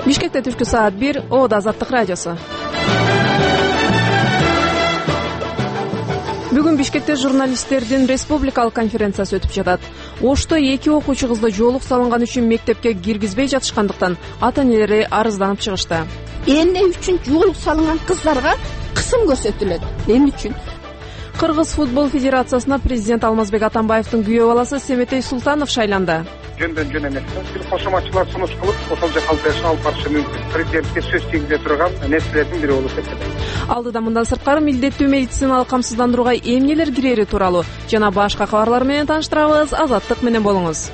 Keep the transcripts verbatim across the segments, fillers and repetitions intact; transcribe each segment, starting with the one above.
Бишкекте түшкү саат бир, Ода Азаттык радиосу. Бүгүн Бишкекте журналисттердин республикалык конференциясы өтүп жатат. Ошто эки окуучу кызды жоолук салынган үчүн мектепке киргизбей жатышкандыктан ата-энелери арызданып чыгышты. Эмне үчүн жоолук салынган кыздарга кысым көрсөтүлөт? Эмне үчүн? Кыргыз футбол федерациясына президент Алмазбек Атамбаевдин күйөө баласы Семетей Султанов шайланды. Жөндөн жөн эмес. Бир кошоматчылар сунуш кылып, ошол жакка алып барышы мүмкүн. Президентке сөз тийгизе турган нерселердин бири болуп эсептелет. Алдыда мындан сырткары милдеттүү медициналык камсыздандырууга эмнелер кирери тууралуу жана башка кабарлар менен тааныштырабыз. Азаттык менен болуңуз.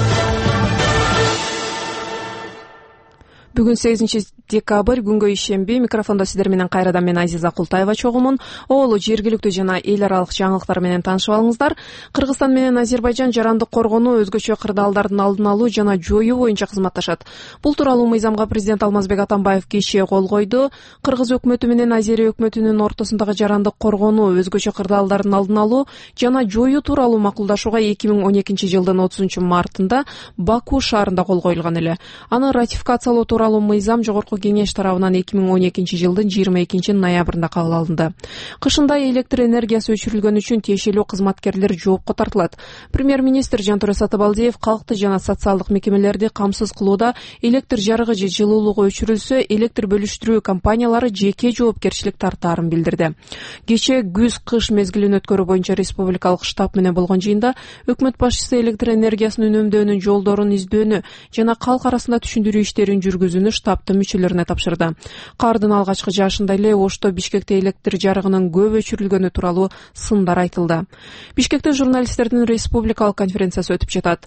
Бүгүн сегизинчи декабрь, күнгө ишемби. Микрофондо сиздер менен кайрадан мен Азиза Култаева чогумун. Оолу жергиликтүү жана эл аралык жаңылыктар менен таанышып алыңыздар. Кыргызстан менен Азербайжан жарандык коргонуу, өзгөчө кырдаалдардын алдын алуу жана жоюу боюнча кызматташат. Бул тууралуу мыйзамга президент Алмазбек Атамбаев кечээ кол койду. Кыргыз өкмөтү менен Азерия өкмөтүнүн ортосундагы жарандык коргонуу, өзгөчө кырдаалдардын алдын алуу жана жоюу тууралуу макулдашууга эки миң он экинчи жылдын отузунчу мартында Баку шаарында кол коюлган эле. Аны ратификациялоо тууралуу мыйзам жогорку кеңеш тарабынан эки миң он экинчи жылдын жыйырма экинчи ноябрында кабыл алынды. Кышында электр энергиясы өчүрүлгөн үчүн тиешелүү кызматкерлер жоопко тартылат. Премьер-министр Жантура Сатыбалдиев калкты жана социалдык мекемелерди камсыз кылууда электр жарыгы же жылуулугу өчүрүлсө, электр бөлүштүрүү компаниялары жеке жоопкерчилик тартаарын билдирди. Кечээ күз-кыш мезгилин өткөрүү боюнча республикалык штаб менен болгон жыйында өкмөт башчысы электр энергиясын үнөмдөөнүн жолдорун издөөнү жана калк арасында түшүндүрүү иштерин жүргүзүүнү штабтын мүчөлөрүнө тапшырды. Кардын алгачкы жашында эле Ошто Бишкекте электр жарыгынын көп өчүрүлгөнү тууралуу сындар айтылды. Бишкекте журналисттердин республикалык конференциясы өтүп жатат.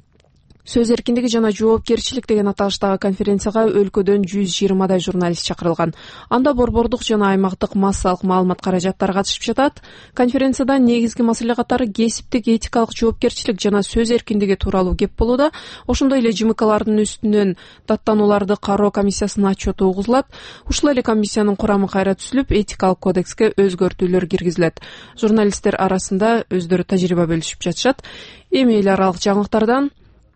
Сөз эркиндиги жана жоопкерчилик деген аталыштагы конференцияга өлкөдөн жүз жыйырмадай журналист чакырылган. Анда борбордук жана аймактык массалык маалымат каражаттары катышып жатат. Конференцияда негизги маселе катары кесиптик этикалык жоопкерчилик жана сөз эркиндиги тууралуу кеп болууда. Ошондой эле ЖМКлардын үстүнөн даттанууларды кароо комиссиясынын отчету угузулат. Ушул эле комиссиянын курамы кайра түзүлүп, этикалык кодекске өзгөртүүлөр киргизилет. Журналисттер арасында өздөрү тажрыйба бөлүшүп жатышат. Эми эл аралык жаңылыктардан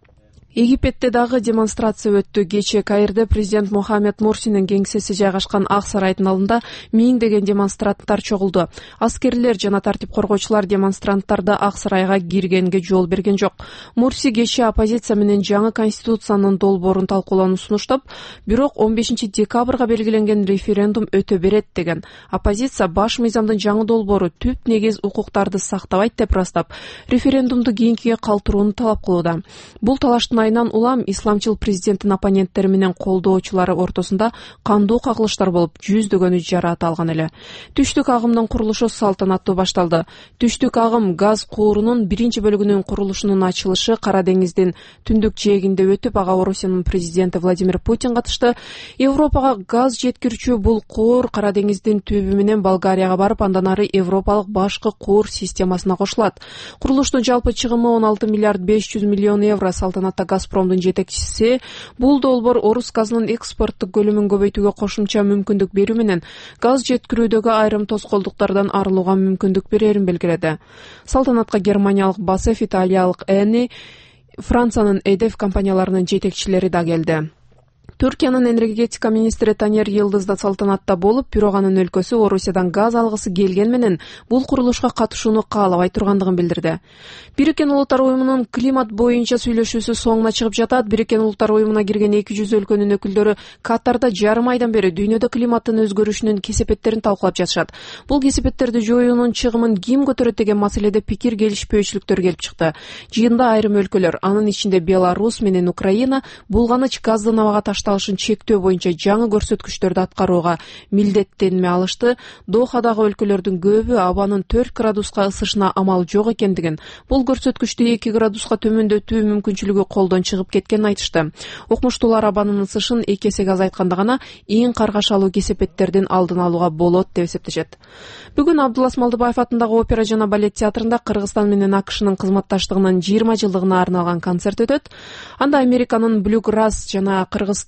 Египетте дагы демонстрация өттү. Кечээ Каирде президент Мухаммед Мурсинин кеңсеси жайгашкан Ак сарайдын алдында миңдеген демонстранттар чогулду. Аскерлер жана тартип коргоочулар демонстранттарды Ак сарайга киргенге жол берген жок. Мурси кечээ оппозиция менен жаңы конституциянын долбоорун талкуулоону сунуштап, бирок он бешинчи декабрга белгиленген референдум өтө берет деген. Оппозиция баш мыйзамдын жаңы долбоору түп негиз укуктарды сактабайт деп ырастап, референдумду кийинкиге калтырууну талап кылууда. Бул талаштын айынан улам исламчыл президенттин оппоненттери менен колдоочулары ортосунда кандуу кагылыштар болуп, жүздөгөнү жараат алган эле. Түштүк агымдын курулушу салтанаттуу башталды. Түштүк агым газ куурунун биринчи бөлүгүнүн курулушунун ачылышы Кара деңиздин түндүк жээгинде өтүп, ага Орусиянын президенти Владимир Путин катышты. Европага газ жеткирүүчү бул куур Кара деңиздин түбү менен Болгарияга барып, андан ары европалык башкы куур системасына кошулат. Курулуштун жалпы чыгымы он алты миллиард беш жүз миллион евро. Салтанатта Газпромдун жетекчиси бул долбоор орус газынын экспорттук көлөмүн көбөйтүүгө кошумча мүмкүндүк берүү менен газ жеткирүүдөгү айрым тоскоолдуктардан арылууга мүмкүндүк берерин белгиледи. Салтанатка германиялык Басеф, италиялык Эни, Франциянын Эдеф компанияларынын жетекчилери да келди. Түркиянын энергетика министри Танер Йылдыз да салтанатта болуп, бирок анын өлкөсү Орусиядан газ алгысы келген менен бул курулушка катышууну каалабай тургандыгын билдирди. Бириккен Улуттар уюмунун климат боюнча сүйлөшүүсү соңуна чыгып жатат. Бириккен Улуттар уюмуна кирген эки жүз өлкөнүн өкүлдөрү Катарда жарым айдан бери дүйнөдө климаттын өзгөрүшүнүн кесепеттерин талкуулап жатышат. Бул кесепеттерди жоюунун чыгымын ким көтөрөт деген маселеде пикир келишпөөчүлүктөр келип чыкты. Жыйында айрым өлкөлөр, анын ичинде Беларусь менен Украина, булганыч газдын абага ташталышын чектөө боюнча жаңы көрсөткүчтөрдү аткарууга милдеттенме алышты. Дохадагы өлкөлөрдүн көбү абанын төрт градуска ысышына амал жок экендигин, бул көрсөткүчтү эки градуска төмөндөтүү мүмкүнчүлүгү колдон чыгып кеткенин айтышты. Окумуштуулар абанын ысышын эки эсеге азайтканда гана эң каргашалуу кесепеттердин алдын алууга болот деп эсептешет. Бүгүн Абдулас Малдыбаев атындагы опера жана балет театрында Кыргызстан менен АКШнын кызматташтыгынын жыйырма жылдыгына арналган концерт өтөт. Анда Американын Блюграсс жана Кыргызстан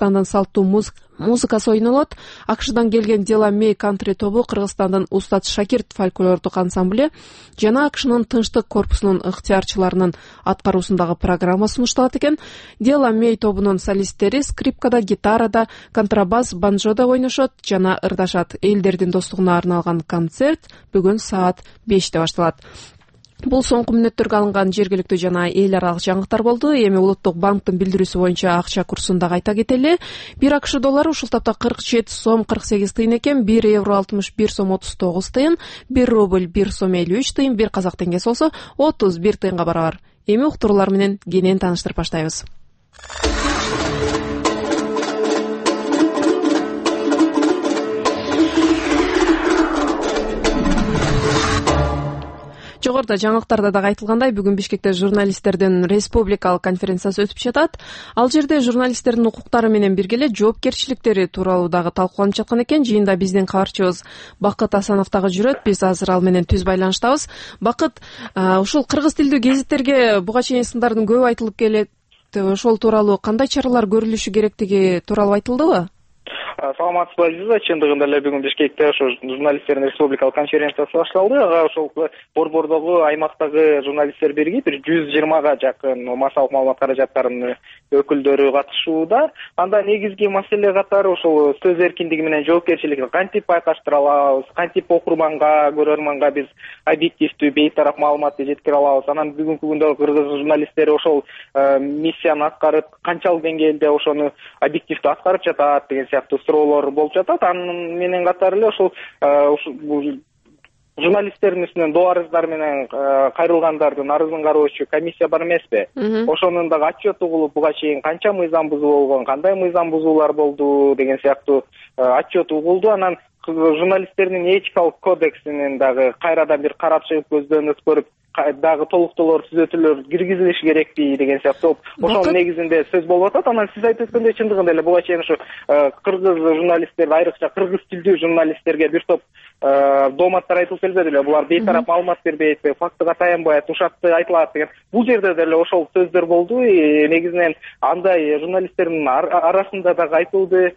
Кыргызстандын салттуу музыкасы ойнолот. АКШдан келген Дела Мей кантри тобу, Кыргызстандын Устат Шакирт фольклордук ансамбле жана АКШнын Тынчтык корпусунун ыктыярчыларынын аткаруусундагы программа сунушталат экен. Дела Мей тобунун солисттери скрипкада, гитарада, контрабас, банджода ойношот жана ырдашат. Элдердин достугуна арналган концерт бүгүн саат беште башталат. Бул соңку мүнөттөргө алынган жергиликтүү жана эл аралык жаңылыктар болду. Эми Улуттук банктын билдирүүсү боюнча акча курсунда кайта кетели. бир АКШ доллары ушул тапта кырк жети сом кырк сегиз тыйын экен, бир евро алтымыш бир сом отуз тогуз тыйын, бир рубль бир сом элүү үч тыйын, бир казак теңгеси болсо отуз бир тыйынга барабар. Эми уктуруулар менен кенен тааныштырып баштайбыз. Жогоруда жаңылыктарда дагы айтылгандай, бүгүн Бишкекте журналисттердин республикалык конференциясы өтүп жатат. Ал жерде журналисттердин укуктары менен бирге эле жоопкерчиликтери тууралуу дагы талкууланып жаткан экен. Жыйында биздин кабарчыбыз Бакыт Асанов дагы жүрөт. Биз азыр ал менен түз байланыштабыз. Бакыт, ушул кыргыз тилдүү гезиттерге буга чейин сындардын көп айтылып келет. Ошол тууралуу кандай чаралар көрүлүшү керектиги тууралуу айтылдыбы? Саламатсызбы, Азиза. Чындыгында эле бүгүн Бишкекте ошо журналисттердин республикалык конференциясы башталды. Ага ошол борбордогу аймактагы журналисттер биригип бир жүз жыйырмага жакын массалык маалымат каражаттарынын өкүлдөрү катышууда. Анда негизги маселе катары ошол сөз эркиндиги менен жоопкерчиликти кантип байкаштыра алабыз, кантип окурманга, көрөрманга биз объективдүү, бейтарап маалыматты жеткире алабыз. Анан бүгүнкү күндө кыргыз журналисттери ошол миссияны аткарып, канчалык деңгээлде ошону объективдүү аткарып жатат деген сыяктуу суроолор болуп жатат. Анын менен катары эле ошол журналисттердин үстүнөн доо арыздар менен кайрылгандардын арызын кароочу комиссия бар эмеспи? Ошонун дагы отчет угулуп, буга чейин канча мыйзам бузуу болгон, кандай мыйзам бузуулар болду деген сыяктуу отчет угулду. Анан журналисттердин этикалык кодексинин дагы кайрадан бир карап чыгып, көздөн өткөрүп, дагы толуктоолор, түзөтүүлөр киргизилиши керекпи деген сыяктуу ошонун негизинде сөз болуп атат. Анан сиз айтып өткөндөй, чындыгында эле буга чейин ушу кыргыз журналисттерди, айрыкча кыргыз тилдүү журналисттерге бир топ дооматтар айтылып келбеди беле? Булар бейтарап маалымат бербейт, фактыга таянбайт, ушакты айтылат деген. Бул жерде деле ошол сөздөр болду. Негизинен андай журналисттердин арасында дагы айтылды.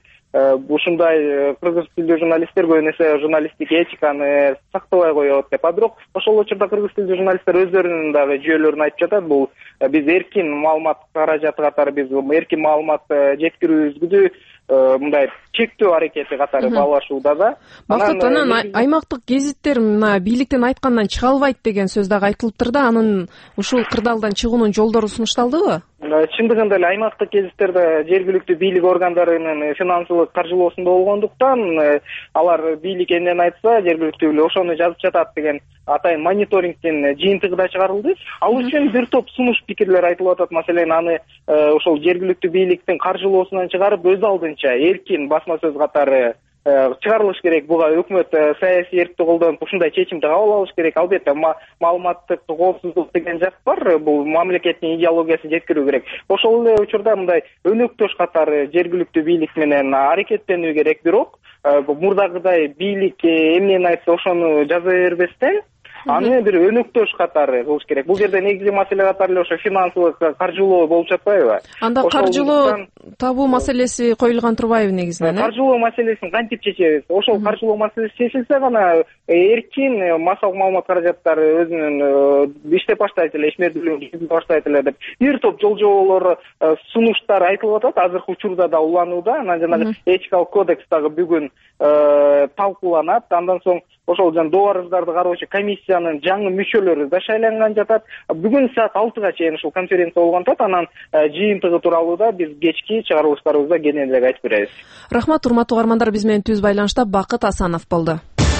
Ушундай кыргыз тилдүү журналисттер көбүнесе журналисттик этиканы сактабай коет деп. А бирок ошол учурда кыргыз тилдүү журналисттер өздөрүнүн дагы жүйөлөрүн айтып жатат. Бул биз эркин маалымат каражаты катары биз эркин маалымат жеткирүүбүздү мындай чектөө аракети катары баалашууда да. Бакыт, анан аймактык гезиттер мына бийликтен айткандан чыга албайт деген сөз дагы айтылыптыр да. Анын ушул кырдаалдан чыгуунун жолдору сунушталдыбы? Чындыгында эле аймактык гезиттерде жергиликтүү бийлик органдарынын финансылык каржылоосунда болгондуктан алар бийлик эмнени айтса жергиликтүү эле ошону жазып жатат деген атайын мониторингдин жыйынтыгы да чыгарылды. Ал үчүн бир топ сунуш пикирлер айтылып атат. Маселен, аны ошол жергиликтүү бийликтин каржылоосунан чыгарып, өз алдынча эркин басма сөз катары чыгарылыш керек. Буга өкмөт саясий эркти колдонуп ушундай чечимди кабыл алыш керек. Албетте маалыматтык коопсуздук деген жак бар. Бул мамлекеттин идеологиясын жеткирүү керек. Ошол эле учурда мындай өнөктөш катары жергиликтүү бийлик менен аракеттенүү керек. Бирок мурдагыдай бийлик эмнени айтса ошону жаза бербестен аны бир өнөктөш катары кылыш керек. Бул жерде негизги маселе катары эле ошо финансылык каржылоо болуп жатпайбы? Анда каржылоо табуу маселеси коюлган турбайбы негизинен? Каржылоо маселесин кантип чечебиз? Ошол каржылоо маселеси чечилсе гана эркин массалык маалымат каражаттары өзүнүн иштеп баштайт эле, ишмердүүлүгүн жүргүзүп баштайт эле деп бир топ жол жоболор, сунуштар айтылып атат. Азыркы учурда да уланууда. Анан жанагы этикалык кодекс дагы бүгүн талкууланат. Андан соң ошол жан доо арыздарды кароочу комиссиянын жаңы мүчөлөрү да шайланган жатат. Бүгүн саат алтыга чейин ушул конференция болгон атат. Анан жыйынтыгы тууралуу да биз кечки чыгарылыштарыбызда кененирээк айтып беребиз. Рахмат, урматтуу угармандар, биз менен түз байланышта Бакыт Асанов болду.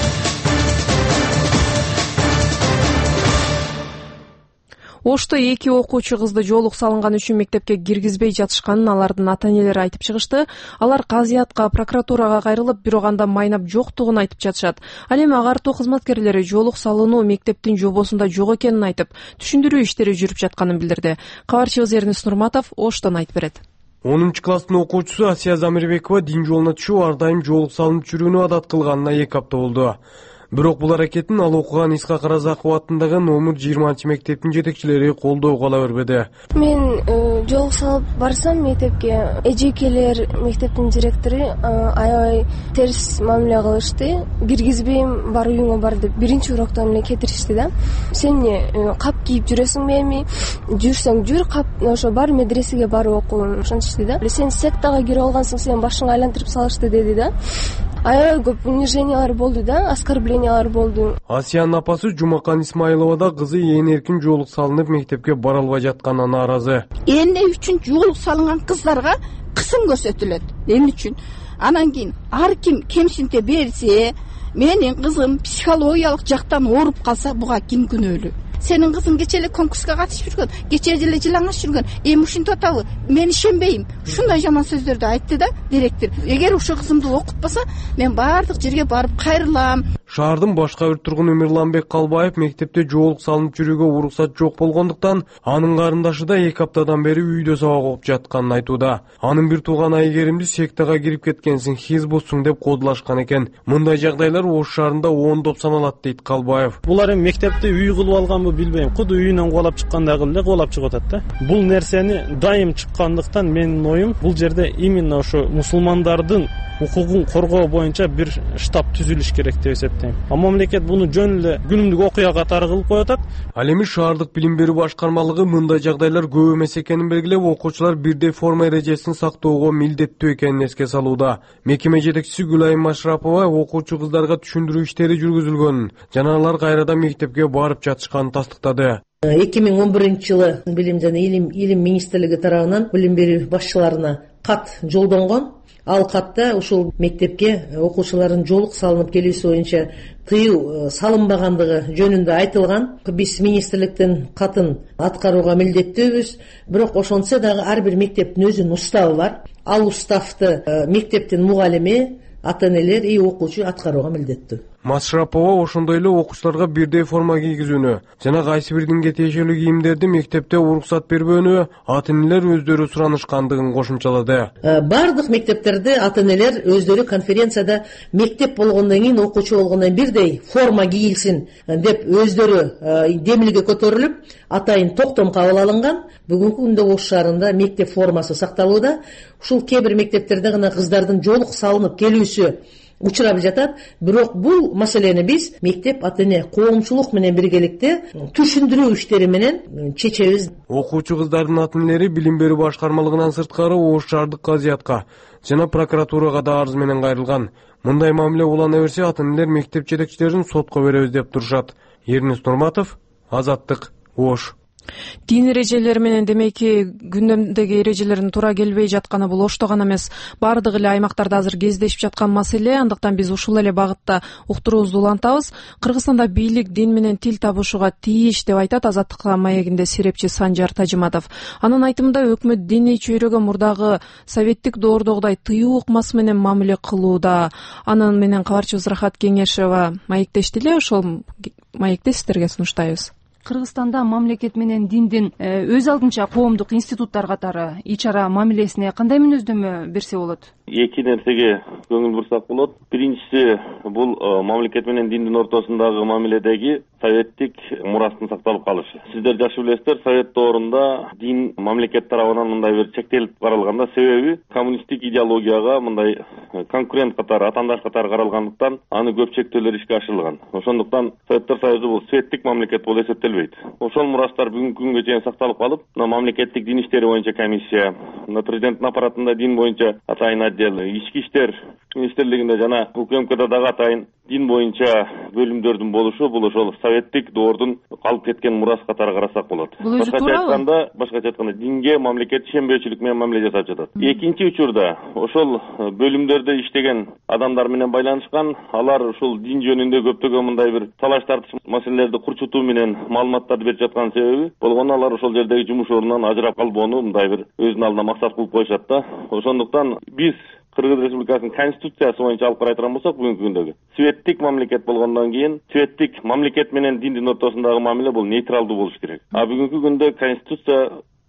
Ошто эки окуучу кызды жоолук салынган үчүн мектепке киргизбей жатышканын алардын ата-энелери айтып чыгышты. Алар казиятка, прокуратурага кайрылып, бирок анда майнап жоктугун айтып жатышат. Ал эми агартуу кызматкерлери жоолук салынуу мектептин жобосунда жок экенин айтып, түшүндүрүү иштери жүрүп жатканын билдирди. Кабарчыбыз Эрнис Нурматов Оштон айтып берет. онунчу класстын окуучусу Асия Замирбекова дин жолуна түшүп, ар дайым жоолук салынып жүрүүнү адат кылганына эки апта болду. Бирок бул аракетин ал окуган Исхак Разаков атындагы номер жыйырманчы мектептин жетекчилери колдоого ала бербеди. Мен жол салып барсам мектепке, эжекелер, мектептин директору аябай терс мамиле кылышты. Киргизбейм, бар үйүңө бар деп биринчи уроктон эле кетиришти да. Сен эмне кап кийип жүрөсүңбү эми? Жүрсөң жүр, кап ошо бар медресеге барып оку, ошентишти да. Сен сектага кирип алгансың, сен башыңа айлантырып салышты деди да. Аябай көп унижениялар болду да, оскорблениялар болду. Асиянын апасы Жумакан Исмаилова да кызы ээн эркин жоолук салынып мектепке бара албай жатканына нааразы. Эмне үчүн жоолук салынган кыздарга кысым көрсөтүлөт? Эмне үчүн? Анан кийин ар ким кемсинте берсе, менин кызым психологиялык жактан ооруп калса, буга ким күнөөлүү? Сенин кызың кече эле конкурска катышып жүргөн, кече эле жылаңаш жүргөн. Эми ушинтип атабы? Мен ишенбейм. Ушундай жаман сөздөрдү айтты да директор. Эгер ошо кызымды окутпаса, мен бардык жерге барып кайрылам. Шаардын башка бир тургуну Мирланбек Калбаев мектепте жоолук салынып жүрүүгө уруксат жок болгондуктан, анын карындашы да эки аптадан бери үйдө сабак окуп жатканын айтууда. Анын бир тууган Айгеримди сектага кирип кеткенсиң, хизбусуң деп кодулашкан экен. Мындай жагдайлар Ош шаарында ондоп саналат дейт Калбаев. Булар эми мектепти үй кылып алганбы билбейм. Куду үйүнөн кубалап чыккандай кылып эле кубалап чыгып атат да. Бул нерсени дайым чыккандыктан менин оюм бул жерде именно ошо мусулмандардын укугун коргоо боюнча бир штаб түзүлүш керек деп эсептейм. А мамлекет буну жөн эле күнүмдүк окуя катары кылып коюп атат. Ал эми шаардык билим берүү башкармалыгы мындай жагдайлар көп эмес экенин белгилеп, окуучулар бирдей форма эрежесин сактоого милдеттүү экенин эске салууда. Мекеме жетекчиси Гүлайым Машрапова окуучу кыздарга түшүндүрүү иштери жүргүзүлгөнүн жана алар кайрадан мектепке барып жатышканын тастыктады. эки миң он биринчи жылы билим жана илим илим министрлиги тарабынан билим берүү башчыларына кат жолдонгон. Ал катта ушул мектепке окуучулардын жоолук салынып келүүсү боюнча тыюу салынбагандыгы жөнүндө айтылган. Биз министрликтин катын аткарууга милдеттүүбүз, бирок ошончо дагы ар бир мектептин өзүнүн уставы бар. Ал уставты мектептин мугалими, ата-энелер и окуучу аткарууга милдеттүү. Машрапова ошондой эле окуучуларга бирдей форма кийгизүүнү жана кайсы бир динге тиешелүү кийимдерди мектепте уруксат бербөөнү ата-энелер өздөрү суранышкандыгын кошумчалады. Бардык мектептерде ата-энелер өздөрү конференцияда мектеп болгондон кийин, окуучу болгондон кийин бирдей форма кийилсин деп өздөрү демилге көтөрүлүп, атайын токтом кабыл алынган. Бүгүнкү күндө Ош шаарында мектеп формасы сакталууда. Ушул кээ бир мектептерде гана кыздардын жоолук салынып келүүсү учурап жатат. Бирок бул маселени биз мектеп ата-эне коомчулук менен биргеликте түшүндүрүү иштери менен чечебиз. Окуучу кыздардын ата-энелери билим берүү башкармалыгынан сырткары Ош шаардык казиятка жана прокуратурага да арыз менен кайрылган. Мындай мамиле улана берсе, ата-энелер мектеп жетекчилерин сотко беребиз деп турушат. Эрнис Нурматов, Азаттык, Ош. Дин эрежелери менен демейки күндөмдөгү эрежелердин туура келбей жатканы бул Ошто гана эмес, бардык эле аймактарда азыр кездешип жаткан маселе. Андыктан биз ушул эле багытта уктуруубузду улантабыз. Кыргызстанда бийлик дин менен тил табышууга тийиш деп айтат Азаттыкка маегинде серепчи Санжар Тажиматов. Анын айтымында өкмөт диний чөйрөгө мурдагы советтик доордогудай тыюу ыкмасы менен мамиле кылууда. Анын менен кабарчыбыз Рахат Кеңешова маектешти эле, ошол маекти сиздерге сунуштайбыз. Кыргызстанда мамлекет менен диндин өз алдынча коомдук институттар катары ич-ара мамилесине кандай мүнөздөмө берсе болот? Эки нерсеге көңүл бурсак болот. Биринчиси бул мамлекет менен диндин ортосундагы мамиледеги советтик мурастын сакталып калышы. Сиздер жакшы билесиздер, совет доорунда дин мамлекет тарабынан мындай бир чектелип каралганда, себеби коммунисттик идеологияга мындай конкурент катары, атаандаш катары каралгандыктан аны көп чектөөлөр ишке ашырылган. Ошондуктан Советтер Союзу бул светтик мамлекет болуп эсептелбейт. Ошол мурастар бүгүнкү күнгө чейин сакталып калып, мына мамлекеттик дин иштери боюнча комиссия, мына президенттин аппаратында дин боюнча атайын отдел, ички иштер министрлигинде жана УКМКда дагы атайын дин боюнча бөлүмдөрдүн болушу бул ошол советтик доордун калып кеткен мурас катары карасак болот. Башкача айтканда, башкача айтканда динге мамлекет ишенбөөчүлүк менен мамиле жасап жатат. Экинчи учурда ошол бөлүмдөрдө иштеген адамдар менен байланышкан, алар ушул дин жөнүндө көптөгөн мындай бир талаш тартыш маселелерди курчутуу менен маалыматтарды берип жаткан себеби болгону алар ошол жердеги жумуш ордунан ажырап калбоону мындай бир өзүнүн алдына максат кылып коюшат да. Ошондуктан биз Кыргыз Республикасынын конституциясы боюнча алып карай турган болсок, бүгүнкү күндөгү светтик мамлекет болгондон кийин светтик мамлекет менен диндин ортосундагы мамиле бул нейтралдуу болуш керек. А бүгүнкү күндө конституция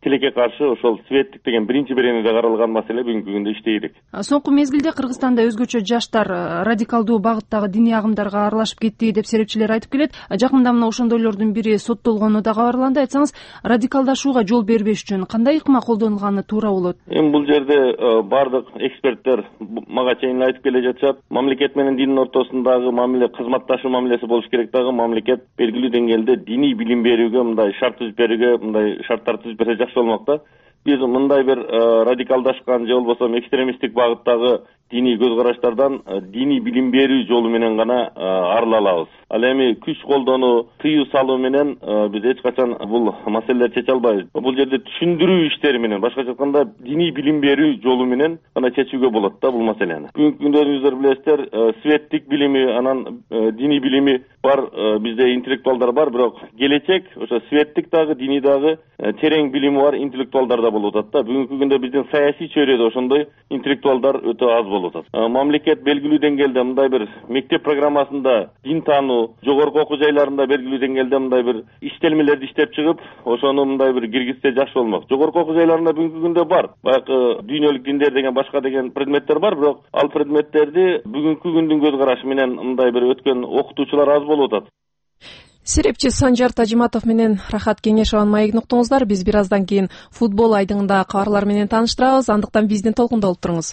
тилекке каршы ошол светтик деген биринчи беренеде каралган маселе бүгүнкү күндө иштейдик. Соңку мезгилде Кыргызстанда өзгөчө жаштар радикалдуу багыттагы диний агымдарга аралашып кетти деп серепчилер айтып келет. Жакында мына ошондойлордун бири соттолгону да кабарланды. Айтсаңыз, радикалдашууга жол бербеш үчүн кандай ыкма колдонулганы туура болот? Эми бул жерде бардык эксперттер мага чейин айтып келе жатышат. Мамлекет менен диндин ортосундагы мамиле кызматташуу мамилеси болуш керек дагы. Мамлекет белгилүү деңгээлде диний билим берүүгө мындай шарт түзүп берүүгө мындай шарттар түзүп берсе жакшы болмок да. Биз мындай бир радикалдашкан же болбосо экстремисттик багыттагы диний көз караштардан диний билим берүү жолу менен гана арыла алабыз. Ал эми күч колдонуу, тыюу салуу менен биз эч качан бул маселелерди чече албайбыз. Бул жерде түшүндүрүү иштери менен, башкача айтканда диний билим берүү жолу менен гана чечүүгө болот да бул маселени. Бүгүнкү күндө өзүңүздөр билесиздер, светтик билими, анан диний билими бар, бизде интеллектуалдар бар, бирок келечек ошо светтик дагы, диний дагы терең билими бар интеллектуалдар да болуп атат да. Бүгүнкү күндө биздин саясий чөйрөдө ошондой интеллектуалдар өтө аз болуп атат. Мамлекет белгилүү деңгээлде мындай бир мектеп программасында дин таануу, жогорку окуу жайларында белгилүү деңгээлде мындай бир иштелмелерди иштеп чыгып, ошону мындай бир киргизсе жакшы болмок. Жогорку окуу жайларында бүгүнкү күндө бар. Баягы дүйнөлүк диндер деген башка деген предметтер бар, бирок ал предметтерди бүгүнкү күндүн көз карашы менен мындай бир өткөн окутуучулар аз болуп атат. Серепчи Санжар Тажиматов менен Рахат Кеңешованын маегин уктуңуздар. Биз бир аздан кийин футбол айдыңында кабарлар менен тааныштырабыз. Андыктан биздин толкунда болуп туруңуз.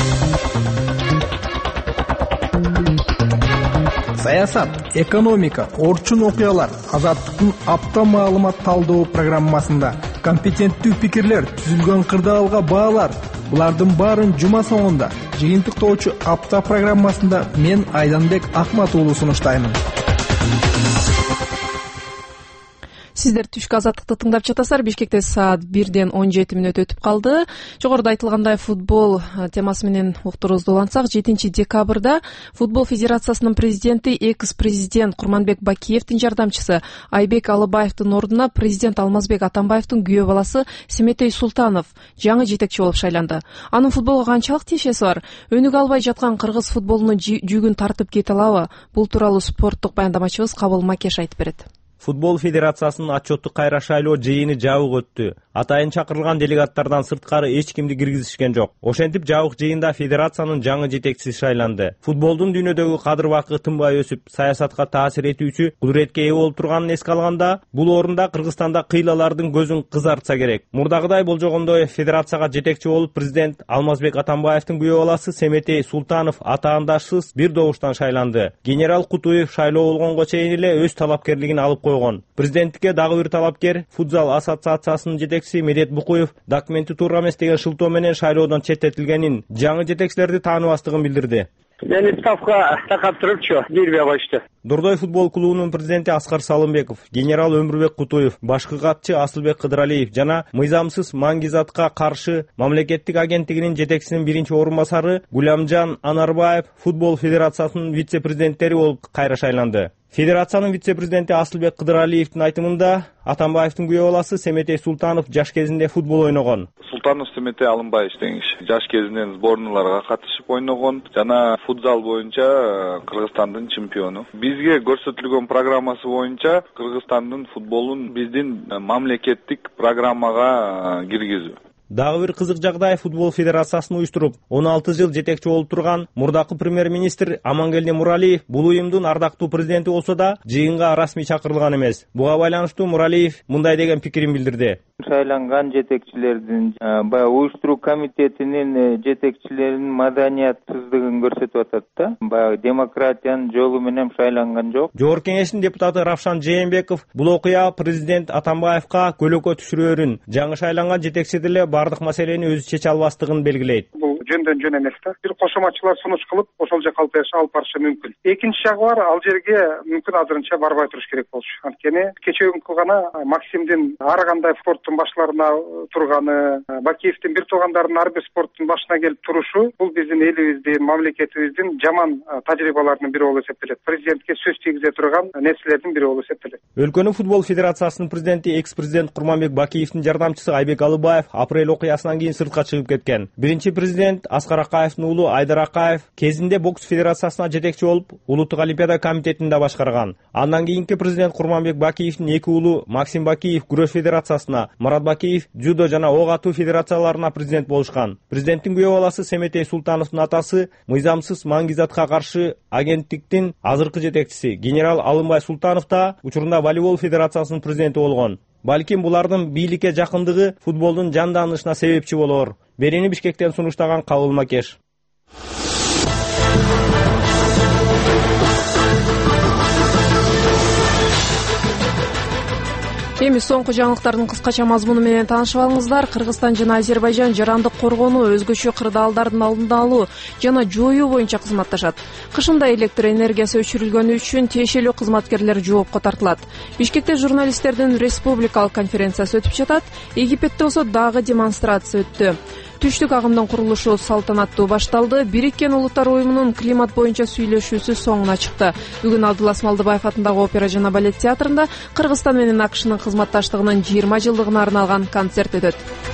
Саясат, экономика, орчун окуялар Азаттыктын апта маалымат талдоо программасында компетенттүү пикирлер, түзүлгөн кырдаалга баалар. Булардын баарын жума соңунда жыйынтыктоочу апта программасында мен Айданбек Акмат уулу сунуштаймын. Сиздер түшкү азаттыкты тыңдап жатасыздар. Бишкекте саат бирден он жети мүнөт өтүп калды. Жогоруда айтылгандай футбол темасы менен уктурубузду улантсак, жетинчи декабрда футбол федерациясынын президенти, экс-президент Курманбек Бакиевдин жардамчысы Айбек Алыбаевдин ордуна президент Алмазбек Атамбаевдин күйөө баласы Семетей Султанов жаңы жетекчи болуп шайланды. Анын футболго канчалык тиешеси бар? Өнүгө албай жаткан кыргыз футболунун жүгүн тартып кете алабы? Бул тууралуу спорттук баяндамачыбыз Кабыл Макеш айтып берет. Футбол федерациясынын отчеттук кайра шайлоо жыйыны жабык өттү. Атайын чакырылган делегаттардан сырткары эч кимди киргизишкен жок. Ошентип жабык жыйында федерациянын жаңы жетекчиси шайланды. Футболдун дүйнөдөгү кадыр бакы тынбай өсүп, саясатка таасир этүүчү кудуретке ээ болуп турганын эске алганда, бул орунда Кыргызстанда кыйлалардын көзүн кызартса керек. Мурдагыдай болжогондой федерацияга жетекчи болуп президент Алмазбек Атамбаевдин күйөө баласы Семетей Султанов атаандашсыз бир добуштан шайланды. Генерал Кутуев шайлоо болгонго чейин эле өз талапкерлигин алып койгон. Президенттикке дагы бир талапкер футзал ассоциациясынын жетекчиси Медет Букуев документи туура эмес деген шылтоо менен шайлоодон четтетилгенин, жаңы жетекчилерди тааныбастыгын билдирди. Мени ставка такап турупчу, бербей койушту. Дордой футбол клубунун президенти Аскар Салымбеков, генерал Өмүрбек Кутуев, башкы катчы Асылбек Кыдыралиев жана мыйзамсыз маңгизатка каршы мамлекеттик агенттигинин жетекчисинин биринчи орун басары Гулямжан Анарбаев футбол федерациясынын вице-президенттери болуп кайра шайланды. Федерациянын вице-президенти Асылбек Кыдыралиевдин айтымында Атамбаевдин күйөө баласы Семетей Султанов жаш кезинде футбол ойногон. Султанов Семетей Алымбаевич деген киши жаш кезинен сборныларга катышып ойногон жана футзал боюнча Кыргызстандын чемпиону. Бизге көрсөтүлгөн программасы боюнча Кыргызстандын футболун биздин мамлекеттик программага киргизүү. Дагы бир кызык жагдай футбол федерациясын уюштуруп, он алты жыл жетекчи болуп турган мурдакы премьер-министр Амангелди Муралиев бул уюмдун ардактуу президенти болсо да, жыйынга расмий чакырылган эмес. Буга байланыштуу Муралиев мындай деген пикирин билдирди. Шайланган жетекчилердин баягы уюштуруу комитетинин жетекчилеринин маданиятсыздыгын көрсөтүп атат да. Баягы демократиянын жолу менен шайланган жок. Жогорку кеңештин депутаты Равшан Жээнбеков бул окуя президент Атамбаевка көлөкө түшүрөөрүн, жаңы шайланган жетекчи деле бардык маселени өзү чече албастыгын белгилейт. Бул жөндөн жөн эмес да. Бир кошомачылар сунуш кылып, ошол жака алып барышы мүмкүн. Экинчи жагы бар, ал жерге мүмкүн азырынча барбай туруш керек болчу. Анткени кечеүнкү гана Максимдин ар кандай спорттун башларына турганы, Бакиевдин бир туугандарынын ар бир спорттун башына келип турушу, бул биздин элибиздин, мамлекетибиздин жаман тажрыйбаларынын бири болуп эсептелет. Президентке сөз тийгизе турган нерселердин бири болуп эсептелет. Өлкөнүн футбол федерациясынын президенти, экс-президент Курманбек Бакиевдин жардамчысы Айбек Алыбаев апрель окуясынан кийин сыртка чыгып кеткен. Биринчи президент президент Аскар Акаевдин уулу Айдар Акаев кезинде бокс федерациясына жетекчи болуп, улуттук олимпиада комитетин да башкарган. Андан кийинки президент Курманбек Бакиевдин эки уулу Максим Бакиев күрөш федерациясына, Марат Бакиев дзюдо жана ок атуу федерацияларына президент болушкан. Президенттин күйөө баласы Семетей Султановдун атасы мыйзамсыз маңгизатка каршы агенттиктин азыркы жетекчиси генерал Алымбай Султанов да учурунда волейбол федерациясынын президенти болгон. Балким булардын бийликке жакындыгы футболдун жанданышына себепчи болор. Берени Бишкектен сунуштаган Кабыл Макеш. Эми соңку жаңылыктардын кыскача мазмуну менен таанышып алыңыздар. Кыргызстан жана Азербайжан жарандык коргонуу, өзгөчө кырдаалдардын алдын алуу жана жоюу боюнча кызматташат. Кышында электр энергиясы өчүрүлгөнү үчүн тиешелүү кызматкерлер жоопко тартылат. Бишкекте журналисттердин республикалык конференциясы өтүп жатат. Египетте болсо дагы демонстрация өттү. Түштүк агымдын курулушу салтанаттуу башталды. Бириккен Улуттар уюмунун климат боюнча сүйлөшүүсү соңуна чыкты. Бүгүн Абдулас Малдыбаев атындагы опера жана балет театрында Кыргызстан менен АКШнын кызматташтыгынын жыйырма жылдыгына арналган концерт өтөт.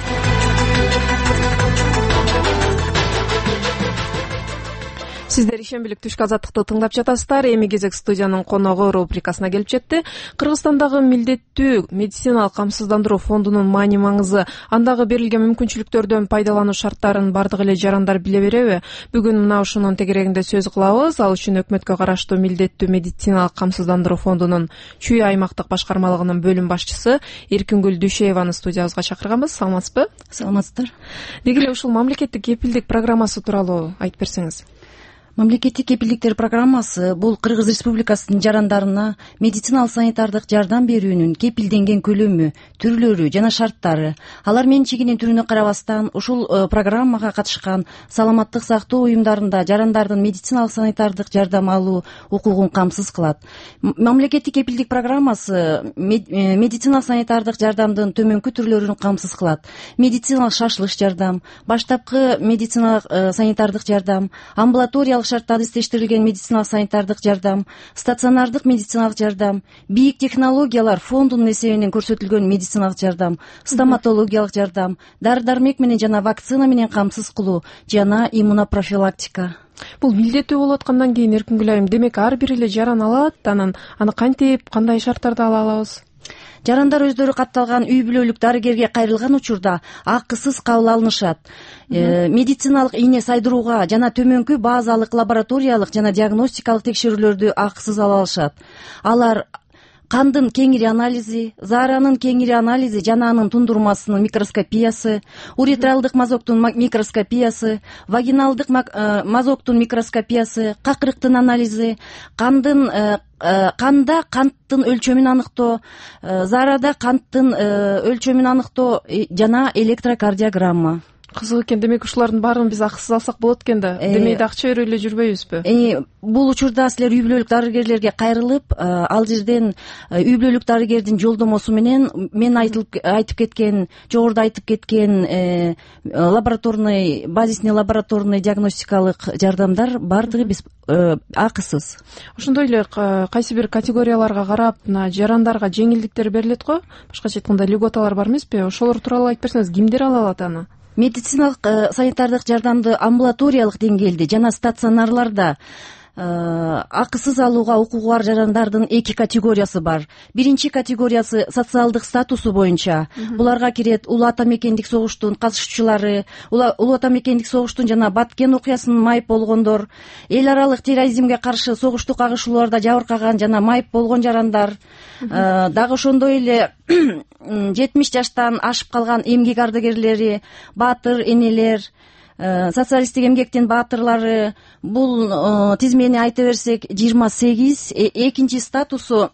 Сиздер ишенбилик түшкү азаттыкты тыңдап жатасыздар. Эми кезек студиянын коногу рубрикасына келип жетти. Кыргызстандагы милдеттүү медициналык камсыздандыруу фондунун маани маңызы, андагы берилген мүмкүнчүлүктөрдөн пайдалануу шарттарын бардык эле жарандар биле береби? Бүгүн мына ушунун тегерегинде сөз кылабыз. Ал үчүн өкмөткө караштуу милдеттүү медициналык камсыздандыруу фондунун Чүй аймактык башкармалыгынын бөлүм башчысы Эркингүл Дүйшееваны студиябызга чакырганбыз. Саламатсызбы? Саламатсыздар. Деги эле ушул мамлекеттик кепилдик программасы тууралуу айтып берсеңиз. Мамлекеттик кепилдиктер программасы бул Кыргыз Республикасынын жарандарына медициналык санитардык жардам берүүнүн кепилденген көлөмү, түрлөрү жана шарттары, алар менчигинин түрүнө карабастан ушул программага катышкан саламаттык сактоо уюмдарында жарандардын медициналык санитардык жардам алуу укугун камсыз кылат. Мамлекеттик кепилдик программасы медициналык санитардык жардамдын төмөнкү түрлөрүн камсыз кылат. Медициналык шашылыш жардам, баштапкы медициналык санитардык жардам, амбулаториялык шартта адистештирилген медициналык санитардык жардам, стационардык медициналык жардам, бийик технологиялар фондунун эсебинен көрсөтүлгөн медициналык жардам, стоматологиялык жардам, дары-дармек менен жана вакцина менен камсыз кылуу жана иммунопрофилактика. Бул милдеттүү болуп аткандан кийин Эркингүл айым, демек ар бир эле жаран алат, анан аны кантип, кандай шарттарда ала алабыз? Жарандар өздөрү катталган үй бүлөлүк дарыгерге кайрылган учурда акысыз кабыл алынышат. Медициналык ийне сайдырууга жана төмөнкү базалык лабораториялык жана диагностикалык текшерүүлөрдү акысыз ала алышат. Алар кандын кеңири анализи, зааранын кеңири анализи жана анын тундурмасынын микроскопиясы, уретралдык мазоктун микроскопиясы, вагиналдык мазоктун микроскопиясы, какырыктын анализи, кандын канда канттын өлчөмүн аныктоо, заарада канттын өлчөмүн аныктоо жана электрокардиограмма. Кызык экен. Демек ушулардын баарын биз акысыз алсак болот экен да. Демек акча берип эле жүрбөйбүзбү? Бул учурда силер үй бүлөлүк дарыгерлерге кайрылып, ал жерден үй бүлөлүк дарыгердин жолдомосу менен мен айтып кеткен, жогоруда айтып кеткен лабораторный, базисный лабораторный диагностикалык жардамдар бардыгы биз акысыз. Ошондой эле кайсы бир категорияларга карап, жарандарга жеңилдиктер берилет го? Башкача айтканда льготалар бар эмеспи? Ошолор тууралуу айтып берсеңиз, кимдер ала алат аны? Медициналык санитардык жардамды амбулаториялык деңгээлде жана стационарларда акысыз алууга укугу бар жарандардын эки категориясы бар. Биринчи категориясы социалдык статусу боюнча. Буларга кирет улуу ата мекендик согуштун катышуучулары, улуу ата мекендик согуштун жана Баткен окуясынын майып болгондор, эл аралык терроризмге каршы согушту кагышууларда жабыркаган жана майып болгон жарандар, дагы ошондой эле жетимиш жаштан ашып калган эмгек ардагерлери, баатыр энелер, социалисттик эмгектин баатырлары. Бул тизмени айта берсек жыйырма сегиз. Экинчи статусу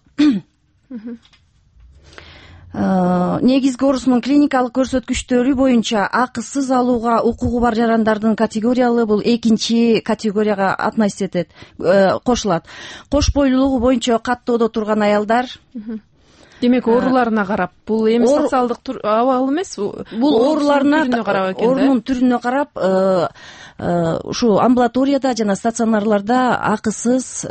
негизги оорусунун клиникалык көрсөткүчтөрү боюнча акысыз алууга укугу бар жарандардын категориялы бул экинчи категорияга относить этет, кошулат. Кош бойлуулугу боюнча каттоодо турган аялдар, демек ооруларына карап, бул эми социалдык абал эмес, бул ооруларына, оорунун түрүнө карап ушу амбулаторияда жана стационарларда акысыз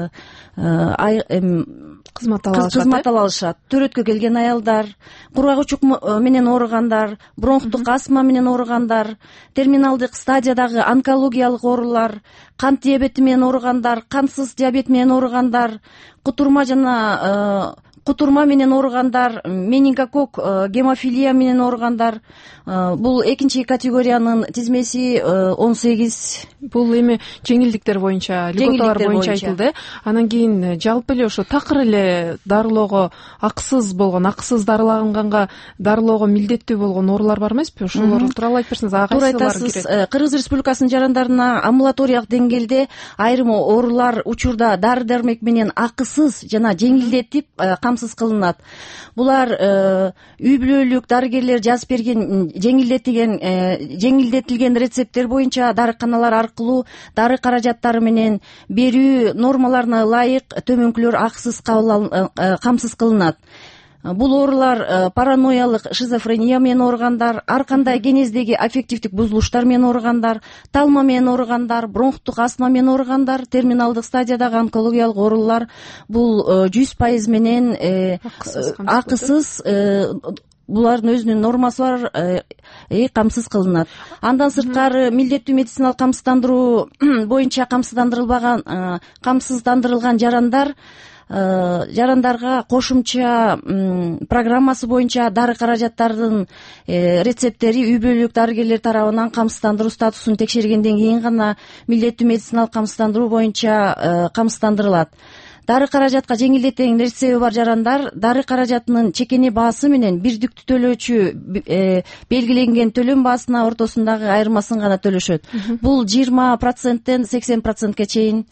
кызмат ала алышат. Төрөткө келген аялдар, кургагычук менен ооругандар, бронхтук астма менен ооругандар, терминалдык стадиядагы онкологиялык оорулар, кант диабети менен ооругандар, кансыз диабет менен ооругандар, кутурма жана кутурма менен ооругандар, менингококк, гемофилия менен ооругандар, бул экинчи категориянын тизмеси он сегиз. Бул эми жеңилдиктер боюнча, льготалар боюнча айтылды. Анан кийин жалпы эле ошо такыр эле дарылоого акысыз болгон, акысыз дарыланганга дарылоого милдеттүү болгон оорулар бар эмеспи? Ошолор тууралуу айтып берсеңиз, ага кайсылар кирет? Кыргыз Республикасынын жарандарына амбулаториялык деңгээлде айрым оорулар учурда дары дармек менен акысыз жана жеңилдетип камсыз кылынат. Булар үй бүлөлүк дарыгерлер жазып берген жеңилдетилген жеңилдетилген рецепттер боюнча дарыканалар аркылуу дары каражаттары менен берүү нормаларына ылайык төмөнкүлөр акысыз камсыз кылынат. Бул оорулар параноялык шизофрения менен ооругандар, ар кандай генездеги аффективдик бузулуштар менен ооругандар, талма менен ооругандар, бронхтук астма менен ооругандар, терминалдык стадиядагы онкологиялык оорулар бул жүз пайыз менен акысыз, булардын өзүнүн нормасы бар, камсыз кылынат. Андан сырткары милдеттүү медициналык камсыздандыруу боюнча камсыздандырылбаган, камсыздандырылган жарандар жарандарга кошумча программасы боюнча дары каражаттардын рецепттери үй бүлөлүк дарыгерлер тарабынан камсыздандыруу статусун текшергенден кийин гана милдеттүү медициналык камсыздандыруу боюнча камсыздандырылат. Дары каражатка жеңилдетилген рецепти бар жарандар дары каражатынын чекене баасы менен бирдиктүү төлөөчү белгиленген төлөм баасына ортосундагы айырмасын гана төлөшөт. Бул жыйырма проценттен сексен процентке чейин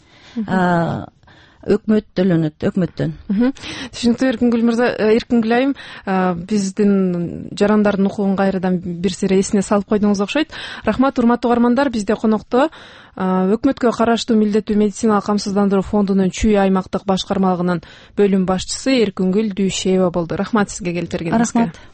өкмөт төлөнөт, өкмөттөн. Түшүнүктүү Эркингүл мырза, Эркингүл айым, биздин жарандардын укугун кайрадан бир сыйра эсине салып койдуңуз окшойт. Рахмат, урматтуу угармандар, бизде конокто өкмөткө караштуу милдеттүү медициналык камсыздандыруу фондунун Чүй аймактык башкармалыгынын бөлүм башчысы Эркингүл Дүйшеева болду. Рахмат сизге келтиргениңизге. Рахмат.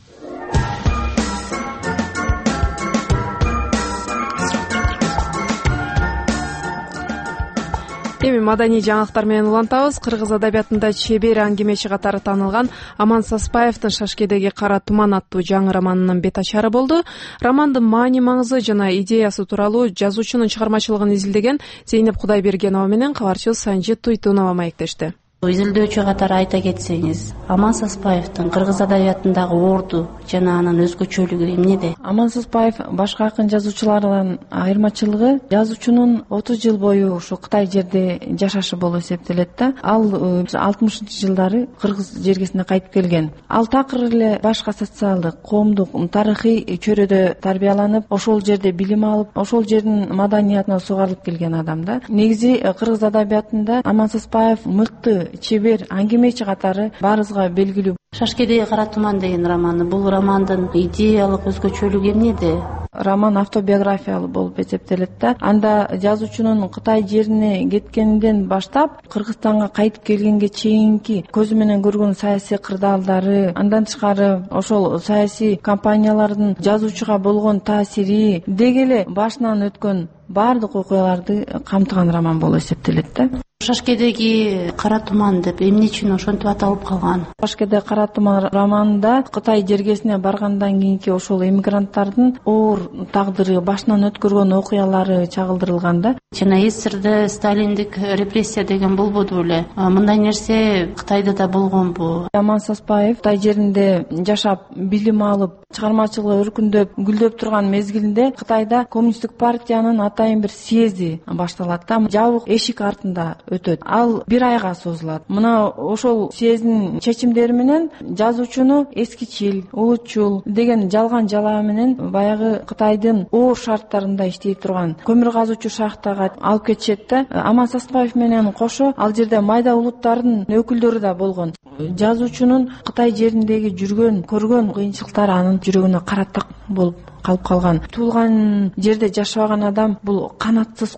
Эми маданий жаңылыктар менен улантабыз. Кыргыз адабиятында чебер аңгемечи катары таанылган Аман Саспаевдин Шашкедеги кара туман аттуу жаңы романынын бет ачары болду. Романдын маани маңызы жана идеясы тууралуу жазуучунун чыгармачылыгын изилдеген Зейнеп Кудайбергенова менен кабарчыбыз Санжи Туйтунова маектешти. Изилдөөчү катары айта кетсеңиз, Аман Саспаевдин кыргыз адабиятындагы орду жана анын өзгөчөлүгү эмнеде? Аман Саспаев башка акын жазуучулардан айырмачылыгы жазуучунун отуз жыл бою ушу Кытай жерде жашашы болуп эсептелет да. Ал алтымышынчы жылдары кыргыз жергесине кайтып келген. Ал такыр эле башка социалдык, коомдук, тарыхый чөйрөдө тарбияланып, ошол жерде билим алып, ошол жердин маданиятына сугарылып келген адам да. Негизи кыргыз адабиятында Аман Саспаев мыкты чебер аңгемечи катары баарыбызга белгилүү. Шашкедеги кара туман деген романы, бул романдын идеялык өзгөчөлүгү эмнеде? Роман автобиографиялуу болуп эсептелет да. Анда жазуучунун Кытай жерине кеткенден баштап Кыргызстанга кайтып келгенге чейинки көзү менен көргөн саясий кырдаалдары, андан тышкары ошол саясий компаниялардын жазуучуга болгон таасири деги эле башынан өткөн баардык окуяларды камтыган роман болуп эсептелет да. Шашкедеги кара туман деп эмне үчүн ошентип аталып калган? Шашкедеги кара туман романында Кытай жергесине баргандан кийинки ошол эмигранттардын оор тагдыры, башынан өткөргөн окуялары чагылдырылган да. Жана СССРде сталиндик репрессия деген болбоду беле? Мындай нерсе Кытайда да болгонбу? Аман Саспаев Кытай жеринде жашап, билим алып, чыгармачылыгы өркүндөп, гүлдөп турган мезгилинде Кытайда коммунисттик партиянын атайын бир съезди башталат да. Жабык эшик артында өтөт. Ал бир айга созулат. Мына ошол съездин чечимдери менен жазуучуну эскичил, улутчул деген жалган жалаа менен баягы Кытайдын оор шарттарында иштей турган көмүр казуучу шахтага алып кетишет да. Аман Саспаев менен кошо ал жерде майда улуттардын өкүлдөрү да болгон. Жазуучунун Кытай жериндеги жүргөн, көргөн кыйынчылыктары анын жүрөгүнө каратак болуп калып калган. Туулган жерде жашабаган адам бул канатсыз куш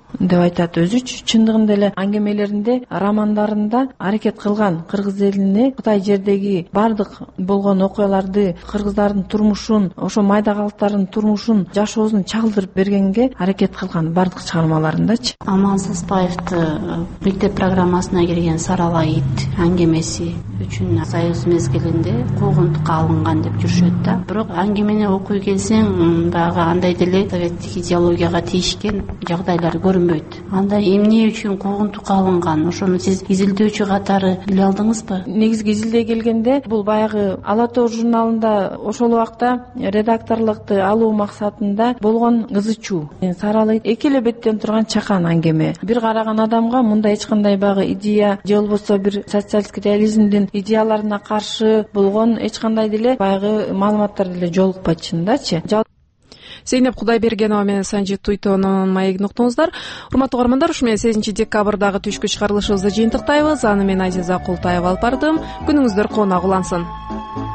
деп айтат өзүчү. Чындыгында эле аңгемелеринде, романдарында аракет кылган кыргыз элине Кытай жердеги бардык болгон окуяларды, кыргыздардын турмушун, ошо майда калктардын турмушун, жашоосун чагылдырып бергенге аракет кылган бардык чыгармаларындачы. Аман Саспаевди мектеп программасына кирген Сарала ит аңгемеси үчүн союз мезгилинде куугунтукка алынган деп жүрүшөт да. Бирок аңгемени окуй келсең, баягы андай деле советтик идеологияга тийишкен жагдайлар көрүнбөйт. Анда эмне үчүн куугунтукка алынган, ошону сиз изилдөөчү катары биле алдыңызбы? Негизги изилдей келгенде бул баягы Ала Тоо журналында ошол убакта редакторлукту алуу максатында болгон кызы чуу. Сарала эки эле беттен турган чакан аңгеме. Бир караган адамга мындай эч кандай баягы идея же болбосо бир социалисттик реализмдин идеяларына каршы болгон эч кандай деле баягы маалыматтар деле жолукпайт чындачы. Зейнеп Кудайбергенова менен Санжит Туйтонун маегин уктуңуздар. Урматтуу угармандар, ушу менен сегизинчи декабрдагы түшкү чыгарылышыбызды жыйынтыктайбыз. Аны мен Азиза Култаева алып бардым. Күнүңүздөр коонак улансын.